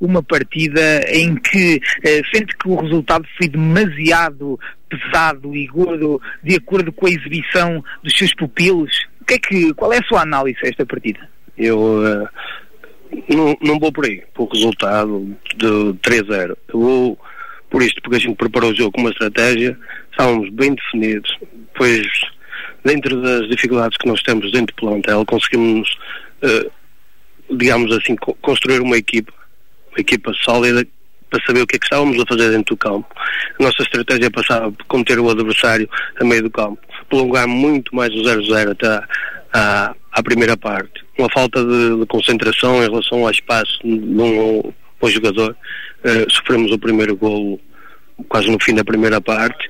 uma partida em que sente que o resultado foi demasiado pesado e gordo de acordo com a exibição dos seus pupilos? Qual é a sua análise a esta partida? Eu não vou por aí, por resultado de 3-0. Eu vou por isto, porque a gente preparou o jogo com uma estratégia, estávamos bem definidos, pois dentro das dificuldades que nós temos dentro do plantel, conseguimos, digamos assim, construir uma equipa sólida para saber o que é que estávamos a fazer dentro do campo. A nossa estratégia passava por conter o adversário a meio do campo, prolongar muito mais o 0-0 até à primeira parte. Uma falta de concentração em relação ao espaço de um jogador. Sofremos o primeiro golo quase no fim da primeira parte.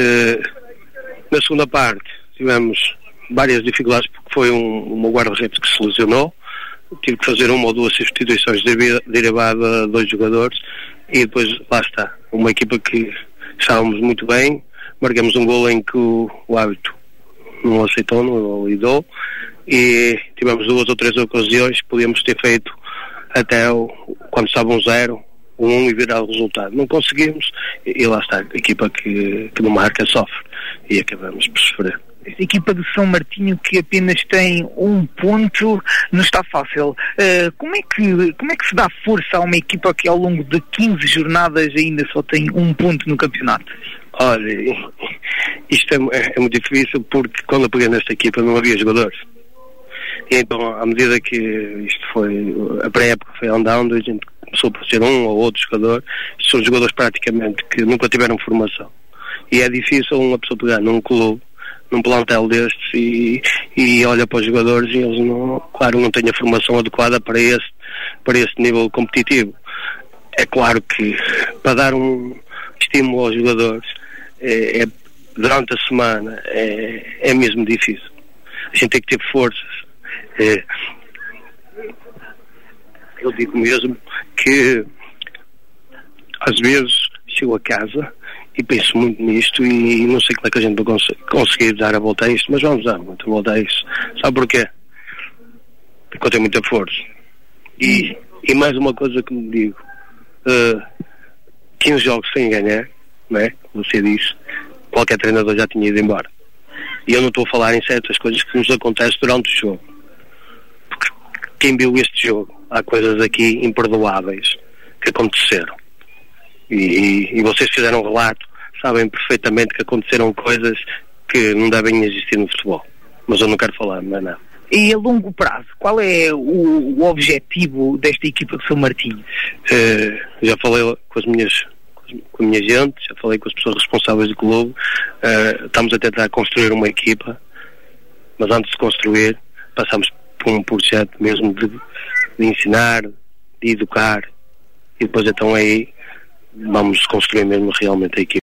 Na segunda parte tivemos várias dificuldades, porque foi uma guarda-redes que se lesionou. Tive que fazer uma ou duas substituições derivada de 2 jogadores, e depois lá está, uma equipa que estávamos muito bem. Marcamos um golo em que o hábito não aceitou, não lidou, e tivemos 2 ou 3 ocasiões que podíamos ter feito até quando estava 1-0, 1 e virar o resultado. Não conseguimos, e lá está, a equipa que não marca sofre, e acabamos por sofrer. Esta equipa de São Martinho, que apenas tem 1 ponto, não está fácil. Como é que se dá força a uma equipa que ao longo de 15 jornadas ainda só tem 1 ponto no campeonato? Olha, isto é muito difícil, porque quando eu peguei nesta equipa não havia jogadores. E então, à medida que isto foi, a pré-época foi andando, a gente começou por ser um ou outro jogador. São jogadores praticamente que nunca tiveram formação. E é difícil uma pessoa pegar num clube, num plantel destes, e olha para os jogadores e eles não têm a formação adequada para este nível competitivo. É claro que para dar um estímulo aos jogadores durante a semana é mesmo difícil. A gente tem que ter forças. Eu digo mesmo que às vezes chego a casa e penso muito nisto e não sei como é que a gente vai conseguir dar a volta a isto, mas vamos dar muita volta a isto. Sabe porquê? Porque eu tenho muita força. E mais uma coisa que me digo, 15 jogos sem ganhar, não é? Você disse, qualquer treinador já tinha ido embora. E eu não estou a falar em certas coisas que nos acontecem durante o jogo. Porque quem viu este jogo, há coisas aqui imperdoáveis que aconteceram. E vocês fizeram um relato, sabem perfeitamente que aconteceram coisas que não devem existir no futebol. Mas eu não quero falar, não é nada. E a longo prazo, qual é o objetivo desta equipa de São Martinho? Já falei com a minha gente, já falei com as pessoas responsáveis do clube. Estamos a tentar construir uma equipa, mas antes de construir, passamos por um projeto mesmo de ensinar, de educar, e depois então aí vamos construir mesmo realmente a equipa.